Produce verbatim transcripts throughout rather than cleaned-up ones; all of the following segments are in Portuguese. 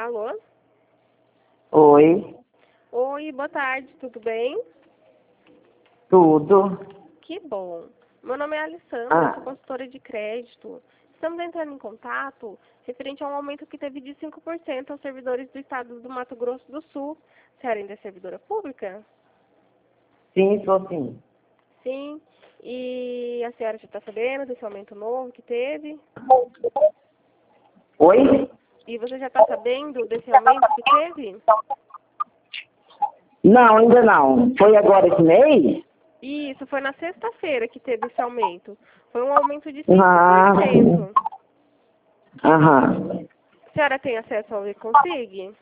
Alô? Oi, Oi, boa tarde, tudo bem? tudo. Que bom. Meu nome é Alessandra, Ah. sou consultora de crédito. Estamos entrando em contato referente a um aumento que teve de cinco por cento aos servidores do estado do Mato Grosso do Sul. A senhora ainda é servidora pública? Sim, sou sim. Sim. E a senhora já está sabendo desse aumento novo que teve? Oi? E você já está sabendo desse aumento que teve? Não, ainda não. Foi agora esse mês? Isso, foi na sexta-feira que teve esse aumento. Foi um aumento de cinco Ah, por cento. aham. A senhora tem acesso ao E-Consig?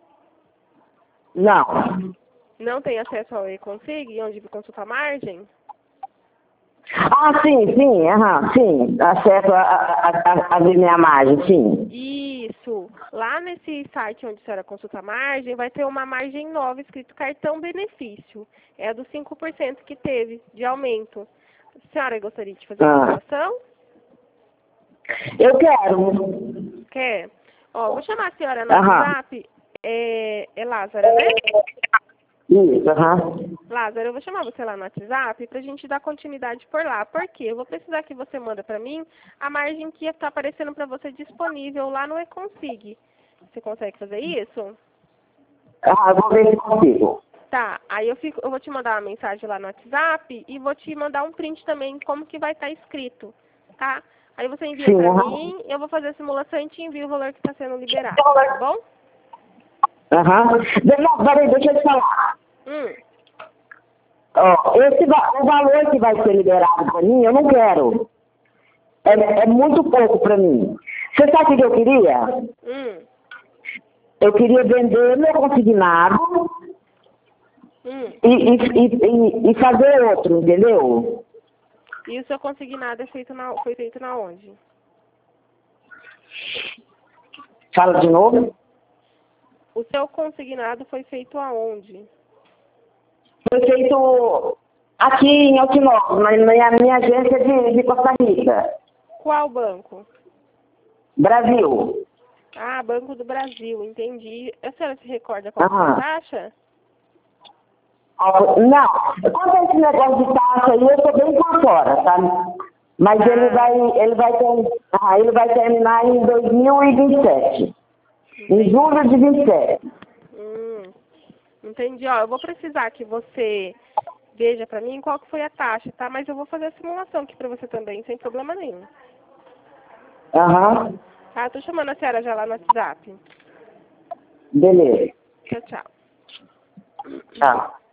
Não. Não tem acesso ao E-Consig, onde consulta a margem? Ah, sim, sim, aham, sim. Acesso a, a, a, a ver minha margem, sim. Isso. Lá nesse site onde a senhora consulta a margem, vai ter uma margem nova escrito cartão benefício. É a dos cinco por cento que teve de aumento. A senhora gostaria de fazer a Ah. simulação? Eu quero. Quer? Ó, vou chamar a senhora no Aham. WhatsApp. É, é Lázara, né? Isso, aham. Lázaro, eu vou chamar você lá no WhatsApp pra gente dar continuidade por lá. Por quê? Eu vou precisar que você manda pra mim a margem que está aparecendo pra você disponível lá no E-Consig. Você consegue fazer isso? Ah, eu vou ver se consigo. Tá, aí eu, fico, eu vou te mandar uma mensagem lá no WhatsApp e vou te mandar um print também como que vai estar escrito, tá? Aí você envia Sim, pra aham. mim, eu vou fazer a simulação e te envio o valor que está sendo liberado, tá bom? Aham. Não, peraí, deixa eu te falar. Hum, Ó, esse, va- o valor que vai ser liberado para mim, eu não quero. É, é muito pouco para mim. Você sabe o que eu queria? hum, Eu queria vender meu consignado hum. e, e, e, e- e fazer outro, entendeu? E o seu consignado é feito na, foi feito na onde? Fala de novo. O seu consignado foi feito aonde? Foi feito aqui em Altinópolis, na minha, minha agência de, de Costa Rica, Qual banco? Brasil. Ah, Banco do Brasil, entendi. A senhora se recorda qual foi a Aham. taxa? Ó, não, quanto a esse negócio de taxa aí, eu estou bem por fora, sabe? Mas ele Ah, vai, ele vai, ter, ah, ele vai terminar em dois mil e vinte e sete. Em entendi. julho de vinte e sete. Hum, entendi. Ó, eu vou precisar que você veja pra mim qual que foi a taxa, tá? Mas eu vou fazer a simulação aqui pra você também, sem problema nenhum. Aham. Tá? Tô chamando a senhora já lá no WhatsApp. Beleza. Tchau, tchau. Tchau.